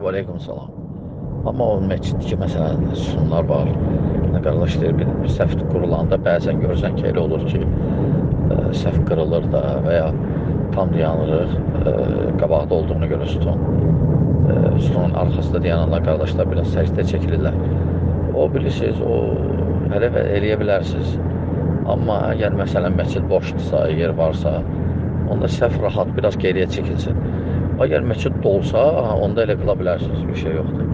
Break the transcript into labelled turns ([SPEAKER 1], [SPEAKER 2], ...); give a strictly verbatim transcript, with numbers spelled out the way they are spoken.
[SPEAKER 1] Və aleykum salam. Amma o məscidki məsələn, sütunlar var. Nə qardaş deyir, bir, bir səhv qurulanda bəzən görürsən ki, elə olur ki, ə, səhv qırılır da və ya tam dayanırıq, ə, qabaqda olduğuna görə sütun. Ə, sütunun arxasında dayananlar qardaşlar biraz səcdə çəkilirlər. O bilirsiniz, o hələ eləyə bilərsiniz. Amma əgər məsələn, məscid boşdursa, yer varsa, onda səhv rahat biraz geriyə çəkilsin. Əgər məscid dolsa, onda elə qıla bilərsiniz, bir şey yoxdur.